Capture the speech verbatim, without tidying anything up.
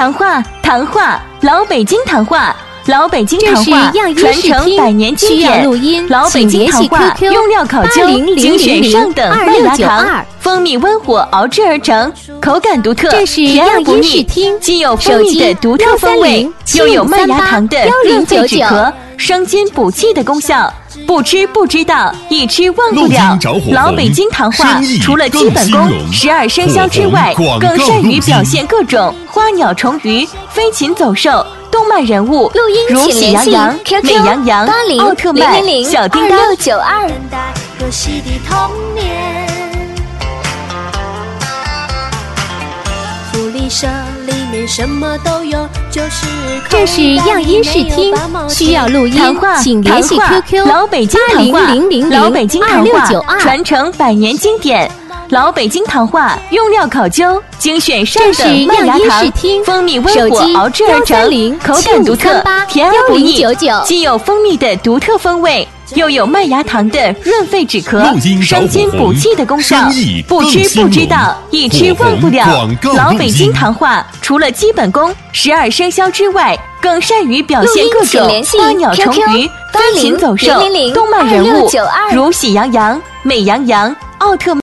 糖化，糖化，老北京糖化。老北京糖化传承百年经典，老北京糖化用料考究，精选上等麦芽糖，蜂蜜温火熬制而成，口感独特，甜而不腻，既有蜂蜜的独特风味，又有麦芽糖的润肺止咳、生津补气的功效。不吃不知道，一吃忘不了。老北京糖化除了基本功、十二生肖之外，更善于表现各种花鸟虫鱼、飞禽走兽、动漫人物，如喜羊羊、美羊羊、奥特曼、小叮当。 福利社里面什么都有，就是这是样音视听，需要录音，请联系 Q Q 老北京糖化，老北京糖化传承百年经典。老北京糖化用料考究，精选上等麦芽糖，蜂蜜温火熬制而成，口感独特，甜而不腻，既有蜂蜜的独特风味，又有麦芽糖的润肺止咳、生津补气的功效。不吃不知道，一吃忘不了。老北京糖化除了基本功、十二生肖之外，更善于表现各种花鸟虫鱼、飞禽走兽、动漫人物，如喜羊羊、美羊羊、奥特曼。